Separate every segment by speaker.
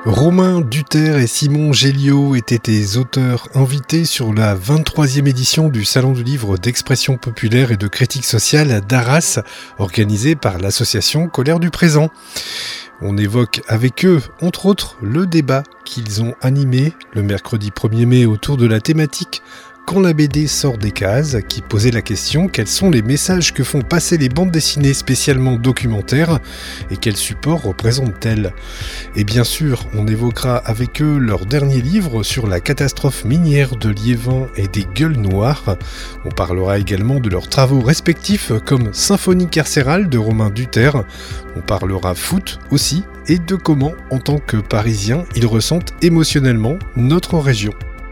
Speaker 1: Romain Duterre et Simon Géliot étaient des auteurs invités sur la 23e édition du Salon du livre d'expression populaire et de critique sociale d'Arras, organisé par l'association Colère du Présent. On évoque avec eux, entre autres, le débat qu'ils ont animé le mercredi 1er mai autour de la thématique « Quand la BD sort des cases », qui posait la question « Quels sont les messages que font passer les bandes dessinées spécialement documentaires et quels supports représentent-elles ?» Et bien sûr, on évoquera avec eux leur dernier livre sur la catastrophe minière de Liévin et des Gueules Noires. On parlera également de leurs travaux respectifs comme Symphonie carcérale de Romain Duterre. On parlera foot aussi et de comment, en tant que Parisiens, ils ressentent émotionnellement notre région.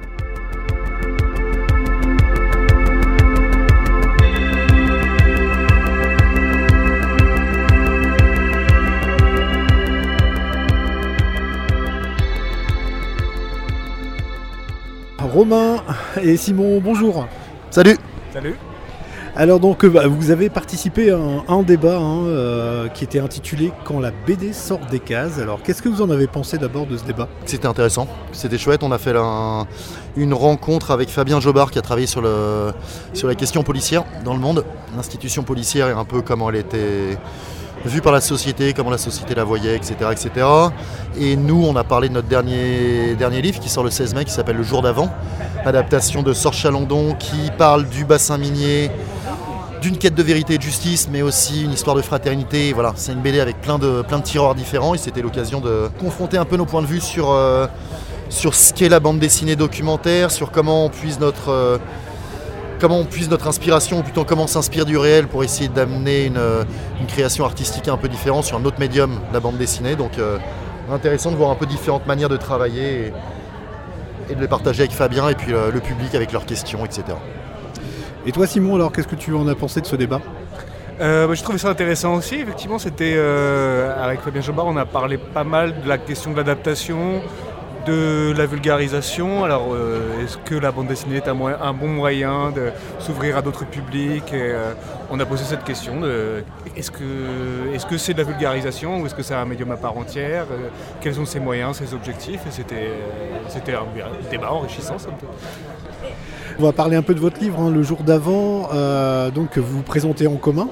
Speaker 2: Romain et Simon, bonjour.
Speaker 3: Salut.
Speaker 4: Salut.
Speaker 2: Alors donc vous avez participé à un débat qui était intitulé « Quand la BD sort des cases ». Alors qu'est-ce que vous en avez pensé d'abord de ce débat ?
Speaker 3: C'était intéressant, c'était chouette. On a fait une rencontre avec Fabien Jobard qui a travaillé sur la question policière dans le monde. L'institution policière et un peu comment elle était vue par la société, comment la société la voyait, etc. etc. Et nous, on a parlé de notre dernier livre qui sort le 16 mai, qui s'appelle « Le jour d'avant », adaptation de Sorge Chalandon qui parle du bassin minier, d'une quête de vérité et de justice, mais aussi une histoire de fraternité. Voilà, c'est une BD avec plein de tiroirs différents et c'était l'occasion de confronter un peu nos points de vue sur ce qu'est la bande dessinée documentaire, sur comment on puise notre inspiration, ou plutôt comment on s'inspire du réel pour essayer d'amener une création artistique un peu différente sur un autre médium, la bande dessinée. Donc intéressant de voir un peu différentes manières de travailler et de les partager avec Fabien et puis le public avec leurs questions, etc.
Speaker 2: Et toi Simon, alors qu'est-ce que tu en as pensé de ce débat ?
Speaker 4: Je trouvais ça intéressant aussi. Effectivement, c'était avec Fabien Jobard, on a parlé pas mal de la question de l'adaptation, de la vulgarisation. Alors, est-ce que la bande dessinée est un bon moyen de s'ouvrir à d'autres publics ? Et, on a posé cette question est-ce que c'est de la vulgarisation ou est-ce que c'est un médium à part entière ? Quels sont ses moyens, ses objectifs ? Et c'était un débat enrichissant, ça me fait.
Speaker 2: On va parler un peu de votre livre, Le jour d'avant, donc que vous présentez en commun.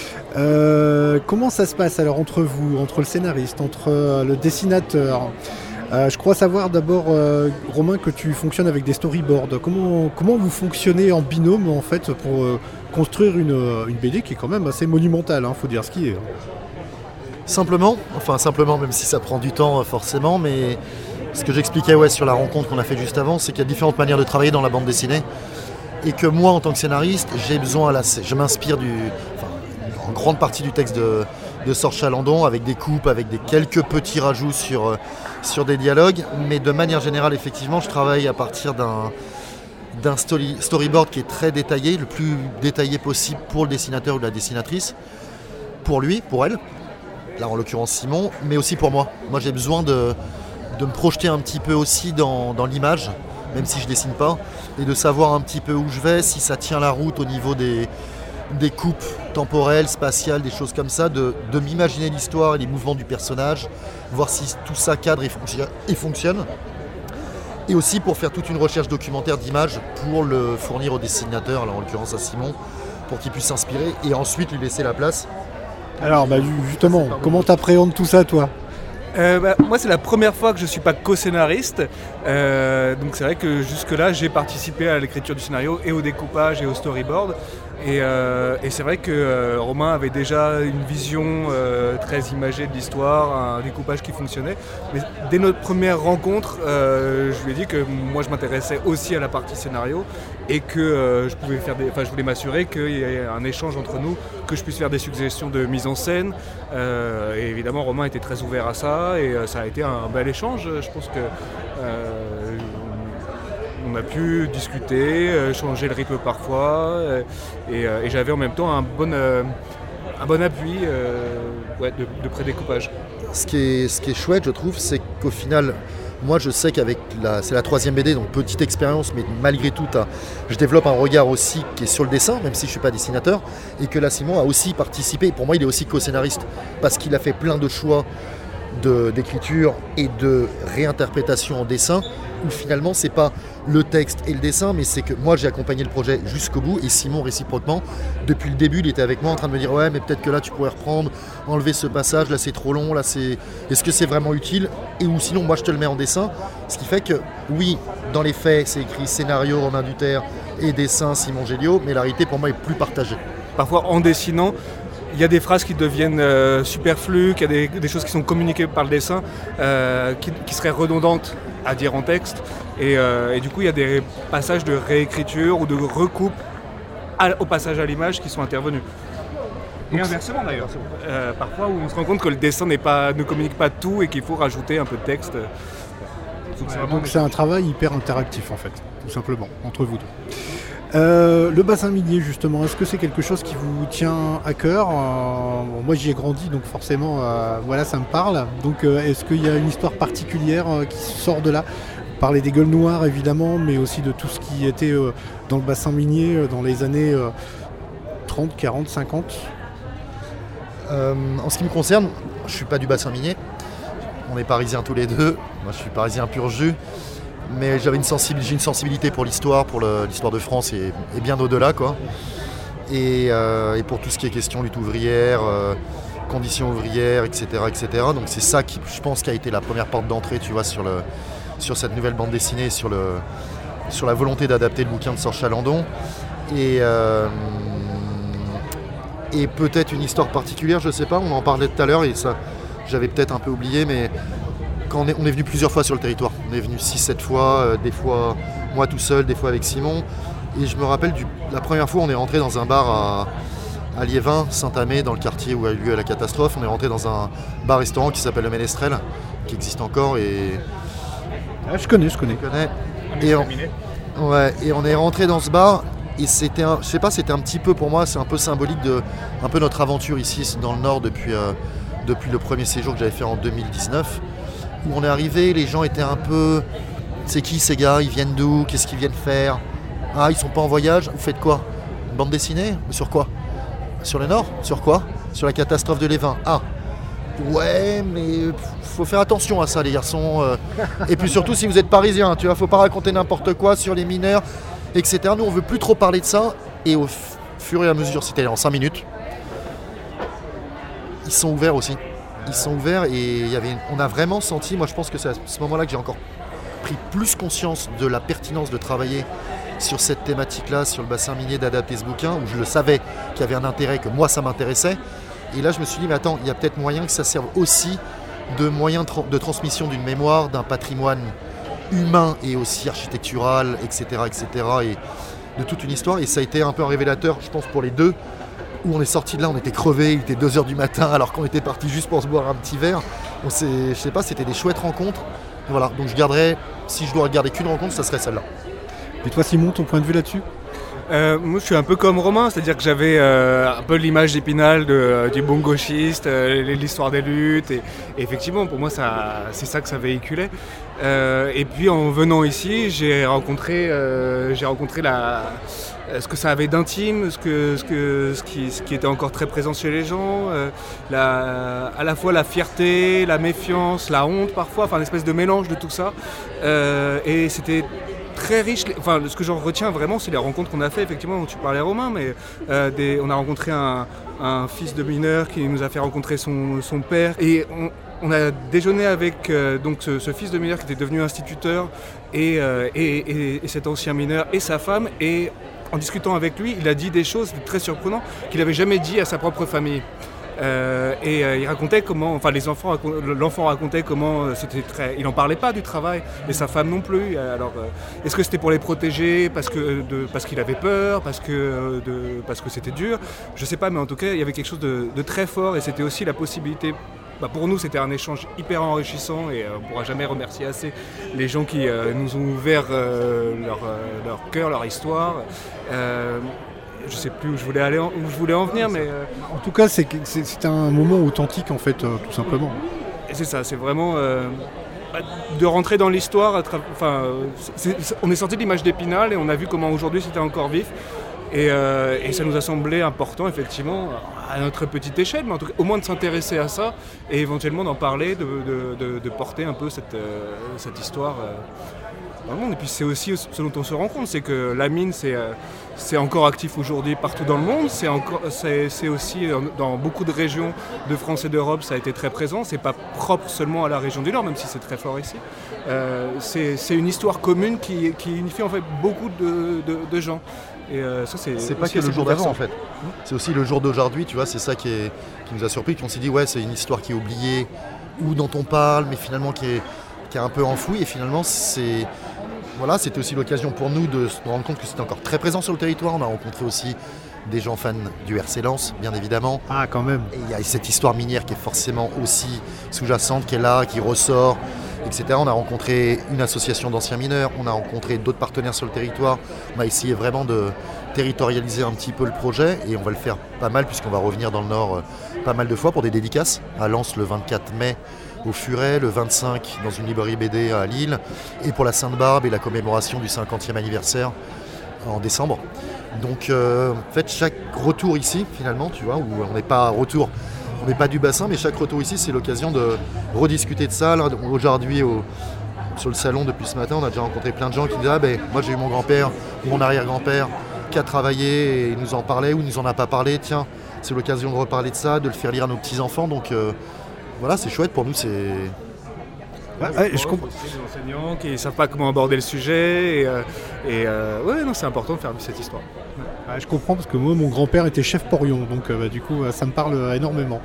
Speaker 2: Comment ça se passe alors entre vous, entre le scénariste, entre le dessinateur ? Je crois savoir d'abord, Romain, que tu fonctionnes avec des storyboards. Comment vous fonctionnez en binôme en fait pour construire une BD qui est quand même assez monumentale, faut dire ce qui est.
Speaker 3: Simplement, même si ça prend du temps forcément, mais ce que j'expliquais sur la rencontre qu'on a fait juste avant, c'est qu'il y a différentes manières de travailler dans la bande dessinée et que moi, en tant que scénariste, je m'inspire en grande partie du texte de Sorge Chalandon avec des coupes, avec quelques petits rajouts sur des dialogues, mais de manière générale, effectivement, je travaille à partir d'un storyboard qui est très détaillé, le plus détaillé possible pour le dessinateur ou la dessinatrice, pour lui, pour elle, là en l'occurrence Simon, mais aussi pour moi. Moi, j'ai besoin de me projeter un petit peu aussi dans l'image, même si je dessine pas, et de savoir un petit peu où je vais, si ça tient la route au niveau des coupes temporelles, spatiales, des choses comme ça, de m'imaginer l'histoire et les mouvements du personnage, voir si tout ça cadre et fonctionne. Et aussi pour faire toute une recherche documentaire d'images pour le fournir au dessinateur, là en l'occurrence à Simon, pour qu'il puisse s'inspirer et ensuite lui laisser la place.
Speaker 2: Alors justement, comment t'appréhendes tout ça toi ?
Speaker 4: Moi c'est la première fois que je ne suis pas co-scénariste, donc c'est vrai que jusque-là j'ai participé à l'écriture du scénario et au découpage et au storyboard et c'est vrai que Romain avait déjà une vision très imagée de l'histoire, un découpage qui fonctionnait, mais dès notre première rencontre je lui ai dit que moi je m'intéressais aussi à la partie scénario et que je voulais m'assurer qu'il y ait un échange entre nous, que je puisse faire des suggestions de mise en scène et évidemment Romain était très ouvert à ça. Et ça a été un bel échange. Je pense que on a pu discuter, changer le rythme parfois, et j'avais en même temps un bon appui de pré-découpage.
Speaker 3: Ce qui est chouette, je trouve, c'est qu'au final, moi je sais qu'avec c'est la 3e BD, donc petite expérience, mais malgré tout, je développe un regard aussi qui est sur le dessin, même si je ne suis pas dessinateur, et que là Simon a aussi participé. Pour moi, il est aussi co-scénariste, parce qu'il a fait plein de choix d'écriture et de réinterprétation en dessin, où finalement c'est pas le texte et le dessin, mais c'est que moi j'ai accompagné le projet jusqu'au bout, et Simon réciproquement, depuis le début il était avec moi en train de me dire ouais mais peut-être que là tu pourrais reprendre, enlever ce passage, là c'est trop long, là c'est... Est-ce que c'est vraiment utile, et ou sinon moi je te le mets en dessin, ce qui fait que oui, dans les faits c'est écrit scénario Romain Duterre et dessin Simon Géliot, mais la réalité pour moi est plus partagée.
Speaker 4: Parfois en dessinant, il y a des phrases qui deviennent superflues, qu'il y a des choses qui sont communiquées par le dessin qui seraient redondantes à dire en texte. Et du coup, il y a des passages de réécriture ou de recoupe au passage à l'image qui sont intervenus. Et inversement d'ailleurs. Parfois où on se rend compte que le dessin ne communique pas tout et qu'il faut rajouter un peu de texte.
Speaker 2: Donc c'est un travail hyper interactif en fait, tout simplement, entre vous deux. Le bassin minier justement, est-ce que c'est quelque chose qui vous tient à cœur ? Moi j'y ai grandi donc forcément voilà, ça me parle. Donc est-ce qu'il y a une histoire particulière qui sort de là ? Vous parlez des gueules noires évidemment, mais aussi de tout ce qui était dans le bassin minier dans les années 30, 40, 50 ?
Speaker 3: En ce qui me concerne, je suis pas du bassin minier. On est parisiens tous les deux. Moi je suis parisien pur jus. Mais j'ai une sensibilité pour l'histoire, l'histoire de France et bien au-delà, quoi. Et pour tout ce qui est question lutte ouvrière, conditions ouvrières, etc., etc. Donc c'est ça qui, je pense, qui a été la première porte d'entrée, tu vois, sur cette nouvelle bande dessinée, sur la volonté d'adapter le bouquin de Serge Chalandon. Et peut-être une histoire particulière, je sais pas, on en parlait tout à l'heure et ça, j'avais peut-être un peu oublié, mais quand on est venu plusieurs fois sur le territoire. On est venu 6-7 fois, des fois moi tout seul, des fois avec Simon. Et je me rappelle, la première fois, on est rentré dans un bar à Liévin, Saint-Amé, dans le quartier où a eu lieu la catastrophe. On est rentré dans un bar-restaurant qui s'appelle le Ménestrel, qui existe encore. Et...
Speaker 2: Ah, je connais.
Speaker 3: Et on est rentré dans ce bar. Et c'était, je sais pas, c'était un petit peu pour moi, c'est un peu symbolique de un peu notre aventure ici dans le Nord depuis le premier séjour que j'avais fait en 2019. Où on est arrivé, les gens étaient un peu... C'est qui ces gars ? Ils viennent d'où ? Qu'est-ce qu'ils viennent faire ? Ah, ils sont pas en voyage ? Vous faites quoi ? Une bande dessinée ? Sur quoi ? Sur le Nord ? Sur quoi ? Sur la catastrophe de Liévin. Ah, ouais, mais faut faire attention à ça, les garçons. Et puis surtout, si vous êtes parisiens, tu vois, faut pas raconter n'importe quoi sur les mineurs, etc. Nous, on veut plus trop parler de ça. Et au fur et à mesure, c'était en 5 minutes, ils sont ouverts aussi. Ils sont ouverts et on a vraiment senti, moi je pense que c'est à ce moment-là que j'ai encore pris plus conscience de la pertinence de travailler sur cette thématique-là, sur le bassin minier, d'adapter ce bouquin, où je le savais qu'il y avait un intérêt, que moi ça m'intéressait. Et là je me suis dit, mais attends, il y a peut-être moyen que ça serve aussi de moyen de transmission d'une mémoire, d'un patrimoine humain et aussi architectural, etc., et de toute une histoire. Et ça a été un peu un révélateur, je pense, pour les deux, où on est sorti de là, on était crevés, il était 2h du matin alors qu'on était parti juste pour se boire un petit verre. Je sais pas, c'était des chouettes rencontres. Voilà, donc je garderais, si je dois regarder qu'une rencontre, ça serait celle-là.
Speaker 2: Et toi Simon, ton point de vue là-dessus ?
Speaker 4: Moi je suis un peu comme Romain, c'est-à-dire que j'avais un peu l'image d'Épinal du bon gauchiste, l'histoire des luttes, et effectivement pour moi c'est ça que ça véhiculait. Et puis en venant ici, j'ai rencontré ce que ça avait d'intime, ce qui était encore très présent chez les gens, à la fois la fierté, la méfiance, la honte parfois, enfin une espèce de mélange de tout ça. Et c'était très riche. Enfin, ce que j'en retiens vraiment, c'est les rencontres qu'on a fait, effectivement, dont tu parlais Romain, mais on a rencontré un fils de mineur qui nous a fait rencontrer son père. Et on a déjeuné avec donc ce fils de mineur qui était devenu instituteur et cet ancien mineur et sa femme. Et en discutant avec lui, il a dit des choses très surprenantes qu'il n'avait jamais dit à sa propre famille. Il racontait comment, enfin l'enfant racontait comment c'était il n'en parlait pas du travail, et sa femme non plus. Alors, est-ce que c'était pour les protéger parce qu'il avait peur, parce que c'était dur, je sais pas, mais en tout cas il y avait quelque chose de très fort, et c'était aussi la possibilité. Pour nous, c'était un échange hyper enrichissant, et on ne pourra jamais remercier assez les gens qui nous ont ouvert leur cœur, leur histoire. Je sais plus où je voulais en venir, mais...
Speaker 2: En tout cas, c'est un moment authentique, en fait, tout simplement.
Speaker 4: Et c'est ça, c'est vraiment de rentrer dans l'histoire. On est sorti de l'image d'Épinal et on a vu comment aujourd'hui c'était encore vif. Et ça nous a semblé important, effectivement, à notre petite échelle, mais en tout cas, au moins de s'intéresser à ça et éventuellement d'en parler, de porter un peu cette histoire dans le monde. Et puis c'est aussi ce dont on se rend compte, c'est que la mine, c'est encore actif aujourd'hui partout dans le monde. C'est aussi dans beaucoup de régions de France et d'Europe, ça a été très présent. C'est pas propre seulement à la région du Nord, même si c'est très fort ici. C'est une histoire commune qui unifie en fait beaucoup de gens. Et ça,
Speaker 3: c'est pas que le jour d'avant en fait. C'est aussi le jour d'aujourd'hui, tu vois, c'est ça qui nous a surpris, qu'on s'est dit ouais, c'est une histoire qui est oubliée ou dont on parle, mais finalement qui est un peu enfouie. Et finalement, c'était aussi l'occasion pour nous de se rendre compte que c'était encore très présent sur le territoire. On a rencontré aussi des gens fans du RC Lens, bien évidemment.
Speaker 2: Ah, quand même.
Speaker 3: Et il y a cette histoire minière qui est forcément aussi sous-jacente, qui est là, qui ressort, etc. On a rencontré une association d'anciens mineurs, on a rencontré d'autres partenaires sur le territoire. On a essayé vraiment de territorialiser un petit peu le projet et on va le faire pas mal puisqu'on va revenir dans le Nord pas mal de fois pour des dédicaces. À Lens le 24 mai au Furet, le 25 dans une librairie BD à Lille et pour la Sainte-Barbe et la commémoration du 50e anniversaire en décembre. Donc en fait chaque retour ici finalement, tu vois, où on n'est pas du bassin, mais chaque retour ici c'est l'occasion de rediscuter de ça. Là, aujourd'hui sur le salon depuis ce matin, on a déjà rencontré plein de gens qui disaient moi j'ai eu mon grand-père ou mon arrière-grand-père qui a travaillé et il nous en parlait ou il nous en a pas parlé, tiens, c'est l'occasion de reparler de ça, de le faire lire à nos petits-enfants, voilà, c'est chouette pour nous, c'est...
Speaker 4: je comprends. Des enseignants qui ne savent pas comment aborder le sujet c'est important de faire cette histoire.
Speaker 2: Je comprends parce que moi mon grand-père était chef porion, donc du coup ça me parle énormément.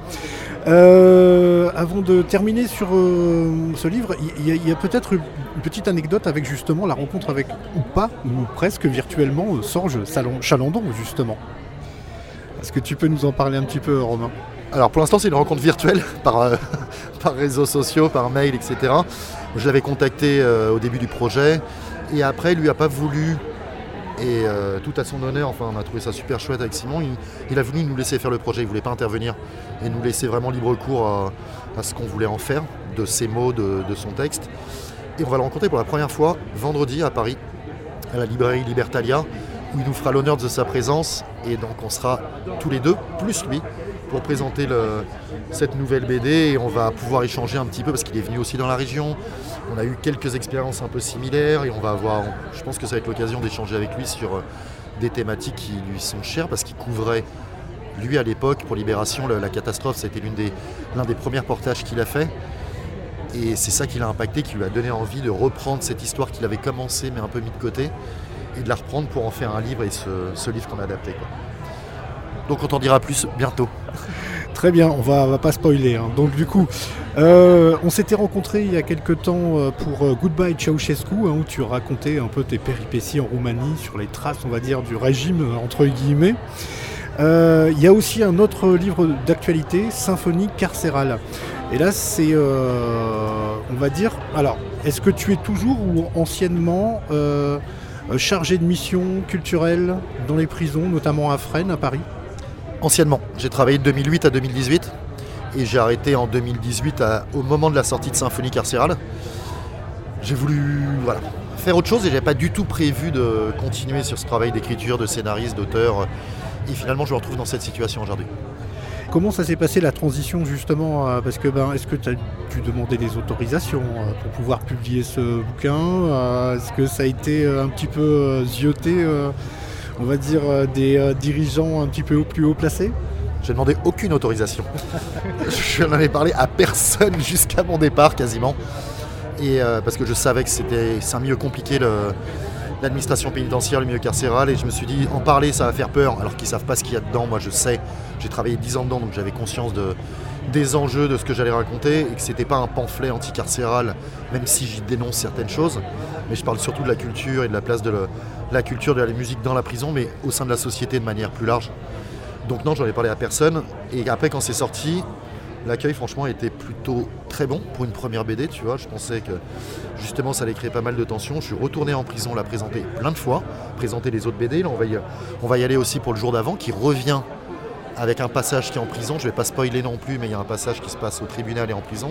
Speaker 2: Avant de terminer sur ce livre, il y a peut-être une petite anecdote avec justement la rencontre avec, ou pas, ou presque virtuellement, Sorge Chalandon justement. Est-ce que tu peux nous en parler un petit peu, Romain ?
Speaker 3: Alors pour l'instant c'est une rencontre virtuelle par réseaux sociaux, par mail, etc. Je l'avais contacté au début du projet et après il lui a pas voulu, et tout à son honneur, enfin on a trouvé ça super chouette avec Simon, il a voulu nous laisser faire le projet, il voulait pas intervenir et nous laisser vraiment libre cours à ce qu'on voulait en faire, de ses mots, de son texte. Et on va le rencontrer pour la première fois vendredi à Paris, à la librairie Libertalia, où il nous fera l'honneur de sa présence et donc on sera tous les deux, plus lui, pour présenter cette nouvelle BD et on va pouvoir échanger un petit peu parce qu'il est venu aussi dans la région. On a eu quelques expériences un peu similaires et je pense que ça va être l'occasion d'échanger avec lui sur des thématiques qui lui sont chères parce qu'il couvrait, lui à l'époque, pour Libération, la catastrophe, ça a été l'un des premiers portages qu'il a fait. Et c'est ça qui l'a impacté, qui lui a donné envie de reprendre cette histoire qu'il avait commencé mais un peu mis de côté et de la reprendre pour en faire un livre et ce livre qu'on a adapté, quoi. Donc on t'en dira plus bientôt.
Speaker 2: Très bien, on va pas spoiler. Donc du coup, on s'était rencontrés il y a quelques temps pour Goodbye Ceausescu, où tu racontais un peu tes péripéties en Roumanie, sur les traces, on va dire, du régime, entre guillemets. Il y a aussi un autre livre d'actualité, Symphonie carcérale. Et là, c'est, on va dire... Alors, est-ce que tu es toujours ou anciennement chargé de mission culturelle dans les prisons, notamment à Fresnes, à Paris ?
Speaker 3: Anciennement, j'ai travaillé de 2008 à 2018 et j'ai arrêté en 2018 au moment de la sortie de Symphonie carcérale. J'ai voulu faire autre chose et j'avais pas du tout prévu de continuer sur ce travail d'écriture, de scénariste, d'auteur. Et finalement, je me retrouve dans cette situation aujourd'hui.
Speaker 2: Comment ça s'est passé la transition justement parce que est-ce que tu as dû demander des autorisations pour pouvoir publier ce bouquin est-ce que ça a été un petit peu zioté on va dire des dirigeants un petit peu plus haut placés?
Speaker 3: J'ai demandé aucune autorisation. Je n'en avais parlé à personne jusqu'à mon départ quasiment. Et parce que je savais que c'est un milieu compliqué, l'administration pénitentiaire, le milieu carcéral, et je me suis dit en parler ça va faire peur alors qu'ils ne savent pas ce qu'il y a dedans. Moi je sais, j'ai travaillé 10 ans dedans donc j'avais conscience des enjeux de ce que j'allais raconter et que c'était pas un pamphlet anticarcéral, même si j'y dénonce certaines choses, mais je parle surtout de la culture et de la place de la culture, de la musique dans la prison, mais au sein de la société de manière plus large. Donc non, j'en ai parlé à personne, et après quand c'est sorti, l'accueil franchement était plutôt très bon pour une première BD, tu vois. Je pensais que justement ça allait créer pas mal de tensions. Je suis retourné en prison, la présenter plein de fois, présenter les autres BD. Là on va y aller aussi pour le jour d'avant, qui revient avec un passage qui est en prison. Je vais pas spoiler non plus, mais il y a un passage qui se passe au tribunal et en prison.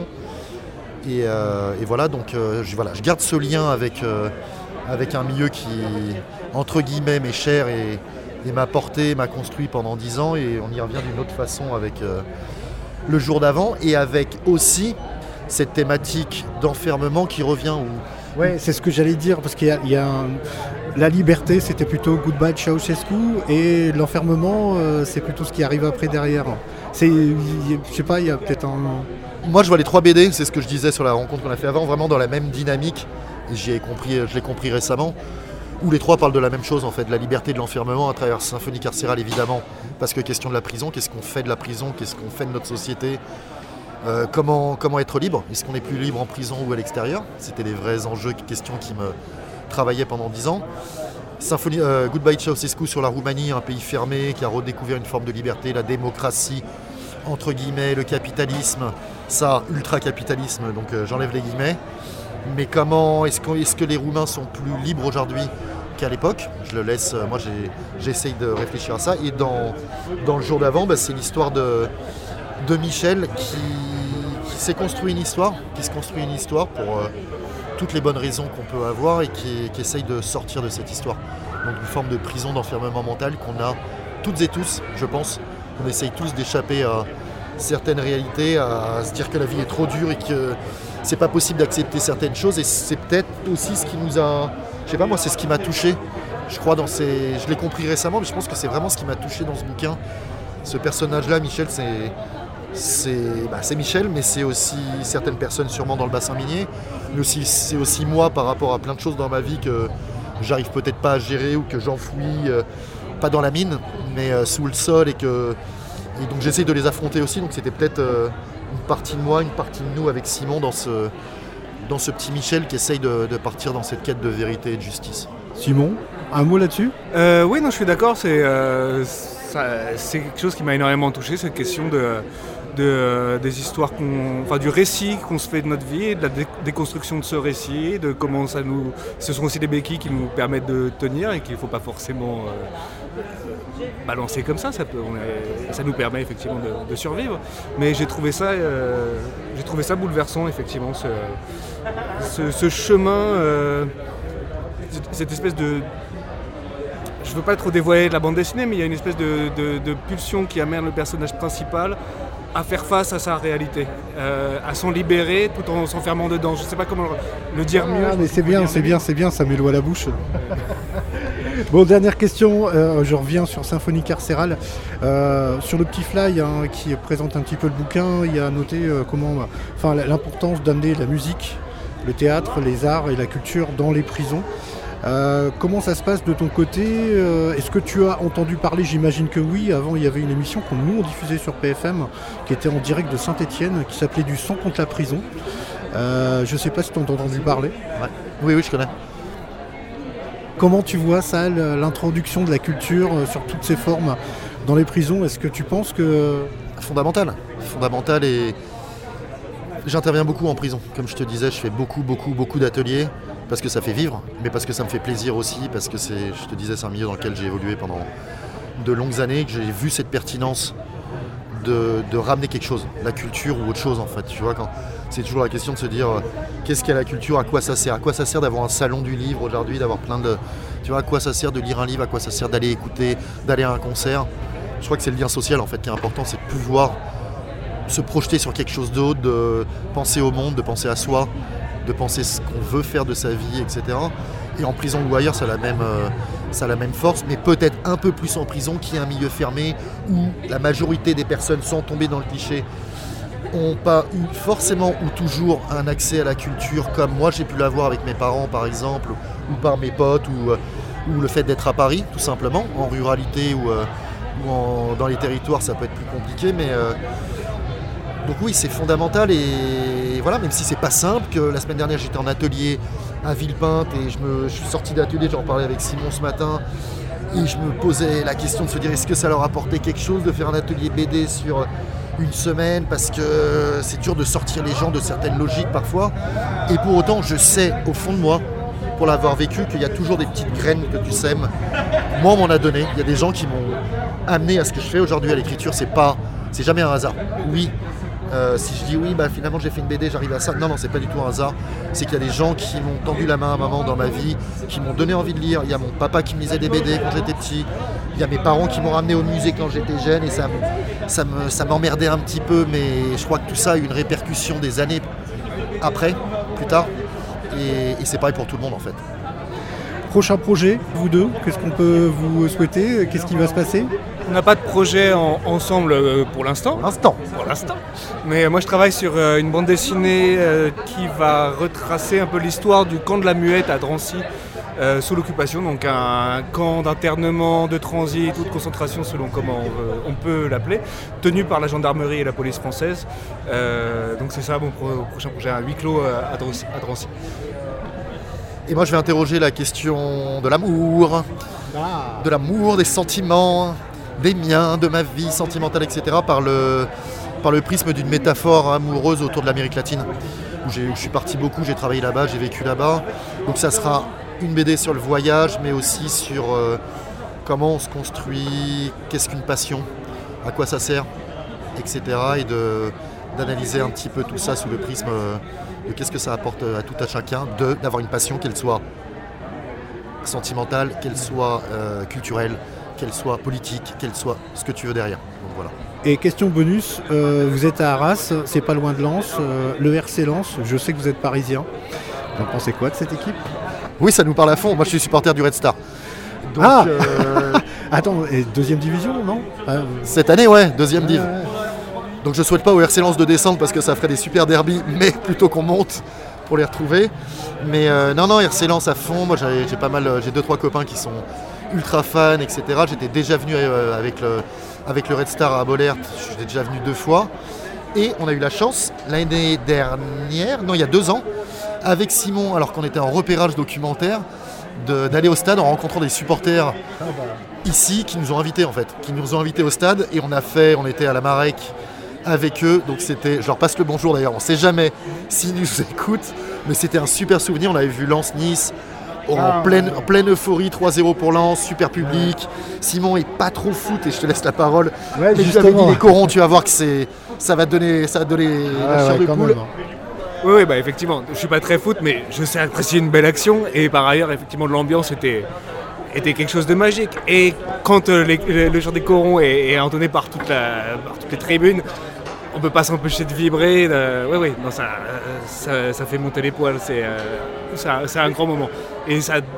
Speaker 3: Et voilà, donc je garde ce lien avec un milieu qui, entre guillemets, m'est cher et et m'a porté, m'a construit pendant 10 ans, et on y revient d'une autre façon avec le jour d'avant, et avec aussi cette thématique d'enfermement qui revient.
Speaker 2: Ouais, c'est ce que j'allais dire, parce qu'il y a la liberté, c'était plutôt Goodbye Ceausescu, et l'enfermement, c'est plutôt ce qui arrive après derrière. Je sais pas, il y a peut-être un...
Speaker 3: Moi, je vois les 3 BD, c'est ce que je disais sur la rencontre qu'on a fait avant, vraiment dans la même dynamique, et je l'ai compris récemment, où les 3 parlent de la même chose, en fait, de la liberté de l'enfermement à travers Symphonie carcérale, évidemment, parce que question de la prison, qu'est-ce qu'on fait de la prison, qu'est-ce qu'on fait de notre société, comment être libre, est-ce qu'on est plus libre en prison ou à l'extérieur? C'était les vrais enjeux, questions qui me travaillaient pendant 10 ans. Goodbye Ceausescu sur la Roumanie, un pays fermé qui a redécouvert une forme de liberté, la démocratie, entre guillemets, le capitalisme, ça, ultra-capitalisme, donc j'enlève les guillemets. Mais comment est-ce que les Roumains sont plus libres aujourd'hui qu'à l'époque? Je le laisse, moi j'essaye de réfléchir à ça. Et dans le jour d'avant, c'est l'histoire de Michel qui s'est construit une histoire, pour toutes les bonnes raisons qu'on peut avoir, et qui essaye de sortir de cette histoire. Donc une forme de prison, d'enfermement mental qu'on a toutes et tous, je pense. On essaye tous d'échapper à certaines réalités, à se dire que la vie est trop dure et que c'est pas possible d'accepter certaines choses, et c'est peut-être aussi ce qui nous a... Je sais pas, moi c'est ce qui m'a touché, je crois, je l'ai compris récemment, mais je pense que c'est vraiment ce qui m'a touché dans ce bouquin. Ce personnage-là, Michel, c'est Michel, mais c'est aussi certaines personnes sûrement dans le bassin minier, mais aussi, c'est aussi moi par rapport à plein de choses dans ma vie que j'arrive peut-être pas à gérer, ou que j'enfouis, pas dans la mine, mais sous le sol, et donc j'essaye de les affronter aussi. Donc c'était peut-être une partie de moi, une partie de nous avec Simon dans ce petit Michel qui essaye de partir dans cette quête de vérité et de justice.
Speaker 2: Simon, un mot là-dessus?
Speaker 4: Oui, non, je suis d'accord, c'est quelque chose qui m'a énormément touché, cette question des histoires du récit qu'on se fait de notre vie, de la déconstruction de ce récit, de comment ce sont aussi des béquilles qui nous permettent de tenir, et qu'il ne faut pas forcément balancer comme ça. Ça nous permet effectivement de survivre. Mais j'ai trouvé ça bouleversant, effectivement, ce chemin, cette espèce de... Je ne veux pas trop dévoiler de la bande dessinée, mais il y a une espèce de pulsion qui amène le personnage principal à faire face à sa réalité, à s'en libérer tout en s'enfermant dedans. Je ne sais pas comment le dire mieux.
Speaker 2: Mais c'est bien, ça met l'eau à la bouche. Bon, dernière question, je reviens sur Symphonie carcérale. Sur le petit fly qui présente un petit peu le bouquin, il y a noté l'importance d'amener la musique, le théâtre, les arts et la culture dans les prisons. Comment ça se passe de ton côté? Est-ce que tu as entendu parler? J'imagine que oui. Avant, il y avait une émission que nous on diffusait sur PFM qui était en direct de Saint-Étienne, qui s'appelait Du sang contre la prison. Je ne sais pas si tu as entendu parler.
Speaker 3: Ouais. Oui, je connais.
Speaker 2: Comment tu vois ça, l'introduction de la culture sur toutes ses formes dans les prisons? Est-ce que tu penses que...
Speaker 3: Fondamental, et j'interviens beaucoup en prison. Comme je te disais, je fais beaucoup d'ateliers, parce que ça fait vivre, mais parce que ça me fait plaisir aussi, parce que c'est un milieu dans lequel j'ai évolué pendant de longues années, que j'ai vu cette pertinence de ramener quelque chose, la culture ou autre chose en fait. Tu vois, quand c'est toujours la question de se dire qu'est-ce qu'est la culture, à quoi ça sert d'avoir un salon du livre aujourd'hui, d'avoir plein de... Tu vois, à quoi ça sert de lire un livre, à quoi ça sert d'aller écouter, d'aller à un concert. Je crois que c'est le lien social en fait qui est important, c'est de pouvoir se projeter sur quelque chose d'autre, de penser au monde, de penser à soi, de penser ce qu'on veut faire de sa vie, etc. Et en prison ou ailleurs, ça a la même force, mais peut-être un peu plus en prison, qui est un milieu fermé, où la majorité des personnes, sans tomber dans le cliché, n'ont pas eu forcément ou toujours un accès à la culture comme moi j'ai pu l'avoir avec mes parents par exemple, ou par mes potes, ou le fait d'être à Paris tout simplement, en ruralité ou dans les territoires ça peut être plus compliqué, mais donc oui c'est fondamental, et voilà, même si c'est pas simple, que la semaine dernière j'étais en atelier à Villepinte et je suis sorti d'atelier, j'en parlais avec Simon ce matin, et je me posais la question de se dire est-ce que ça leur apportait quelque chose de faire un atelier BD sur une semaine, parce que c'est dur de sortir les gens de certaines logiques parfois, et pour autant je sais au fond de moi, pour l'avoir vécu, qu'il y a toujours des petites graines que tu sèmes. Moi on m'en a donné, il y a des gens qui m'ont amené à ce que je fais aujourd'hui à l'écriture, c'est jamais un hasard. Oui, Si je dis oui, finalement j'ai fait une BD, j'arrive à ça. Non, c'est pas du tout un hasard. C'est qu'il y a des gens qui m'ont tendu la main à un moment dans ma vie, qui m'ont donné envie de lire. Il y a mon papa qui me lisait des BD quand j'étais petit. Il y a mes parents qui m'ont ramené au musée quand j'étais jeune et ça m'emmerdait un petit peu, mais je crois que tout ça a eu une répercussion des années après, plus tard. Et c'est pareil pour tout le monde en fait.
Speaker 2: Prochain projet, vous deux, qu'est-ce qu'on peut vous souhaiter? Qu'est-ce qui va se passer?
Speaker 4: On n'a pas de projet ensemble pour l'instant. Pour l'instant. Mais moi je travaille sur une bande dessinée qui va retracer un peu l'histoire du camp de la Muette à Drancy sous l'occupation, donc un camp d'internement, de transit ou de concentration selon comment on peut l'appeler, tenu par la gendarmerie et la police française. Donc c'est ça mon prochain projet, un huis clos à Drancy.
Speaker 3: Et moi je vais interroger la question de l'amour, des sentiments, des miens, de ma vie sentimentale, etc. par le prisme d'une métaphore amoureuse autour de l'Amérique latine, où je suis parti beaucoup, j'ai travaillé là-bas, j'ai vécu là-bas. Donc ça sera une BD sur le voyage, mais aussi sur comment on se construit, qu'est-ce qu'une passion, à quoi ça sert, etc. Et d'analyser un petit peu tout ça sous le prisme de qu'est-ce que ça apporte à tout à chacun d'avoir une passion, qu'elle soit sentimentale, qu'elle soit culturelle, qu'elle soit politique, qu'elle soit ce que tu veux derrière. Donc, voilà.
Speaker 2: Et question bonus, vous êtes à Arras, c'est pas loin de Lens, le RC Lens, je sais que vous êtes parisien. Vous en pensez quoi de cette équipe?
Speaker 3: Oui, ça nous parle à fond. Moi, je suis supporter du Red Star. Donc,
Speaker 2: Attends, et deuxième division, non?
Speaker 3: Cette année, ouais, deuxième div. Donc je souhaite pas au RC Lens de descendre parce que ça ferait des super derbies, mais plutôt qu'on monte pour les retrouver. Mais non, RC Lens à fond. Moi j'ai 2-3 copains qui sont ultra fans, etc. J'étais déjà venu avec le Red Star à Bollaert, j'étais déjà venu 2 fois. Et on a eu la chance l'année dernière, non il y a 2 ans, avec Simon, alors qu'on était en repérage documentaire, d'aller au stade en rencontrant des supporters ici qui nous ont invités au stade, et on était à la Marek avec eux, donc je leur passe le bonjour d'ailleurs, on ne sait jamais s'ils nous écoutent, mais c'était un super souvenir. On avait vu Lens-Nice en pleine euphorie, 3-0 pour Lens, super public. Simon est pas trop foot et je te laisse la parole.
Speaker 2: Ouais,
Speaker 3: mais je lui avais dit les corons, tu vas voir que ça va te donner la chair de poule.
Speaker 4: Oui, effectivement, je suis pas très foot, mais je sais apprécier une belle action, et par ailleurs, effectivement, l'ambiance était quelque chose de magique. Et quand le chant des corons est entonné par toutes les tribunes, on peut pas s'empêcher de vibrer. Non, ça fait monter les poils. C'est un grand moment. Et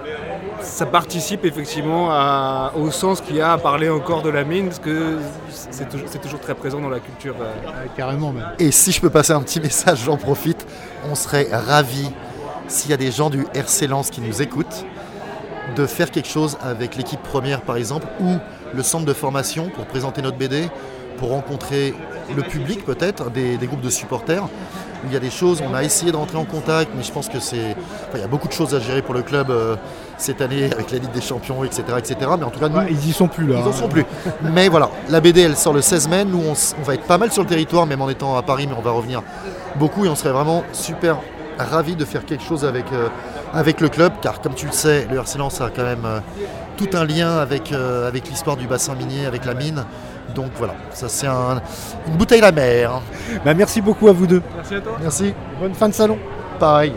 Speaker 4: ça participe effectivement au sens qu'il y a à parler encore de la mine, parce que c'est toujours très présent dans la culture.
Speaker 2: Carrément même.
Speaker 3: Et si je peux passer un petit message, j'en profite. On serait ravis, s'il y a des gens du RC Lens qui nous écoutent, de faire quelque chose avec l'équipe première par exemple, ou le centre de formation pour présenter notre BD, pour rencontrer le public peut-être, des groupes de supporters. Il y a des choses, on a essayé de rentrer en contact, mais je pense que il y a beaucoup de choses à gérer pour le club cette année avec la Ligue des Champions, etc. Mais en tout cas, nous,
Speaker 2: ils y sont plus là.
Speaker 3: Ils en sont plus. Mais voilà, la BD elle sort le 16 mai, nous on va être pas mal sur le territoire, même en étant à Paris, mais on va revenir beaucoup, et on serait vraiment super ravis de faire quelque chose avec le club, car comme tu le sais, le RC Lens a quand même tout un lien avec l'histoire du bassin minier, avec la mine. Donc voilà, ça c'est une bouteille à la mer.
Speaker 2: Merci beaucoup à vous deux.
Speaker 4: Merci à toi.
Speaker 3: Merci.
Speaker 2: Bonne fin de salon.
Speaker 3: Pareil.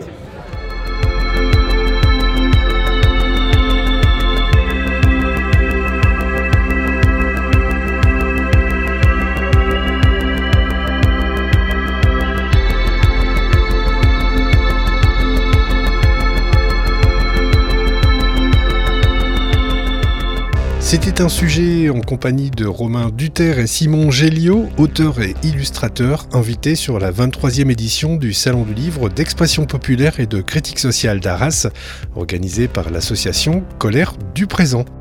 Speaker 1: C'était un sujet en compagnie de Romain Duterre et Simon Géliot, auteurs et illustrateurs, invités sur la 23e édition du Salon du Livre d'expression populaire et de critique sociale d'Arras, organisé par l'association Colère du Présent.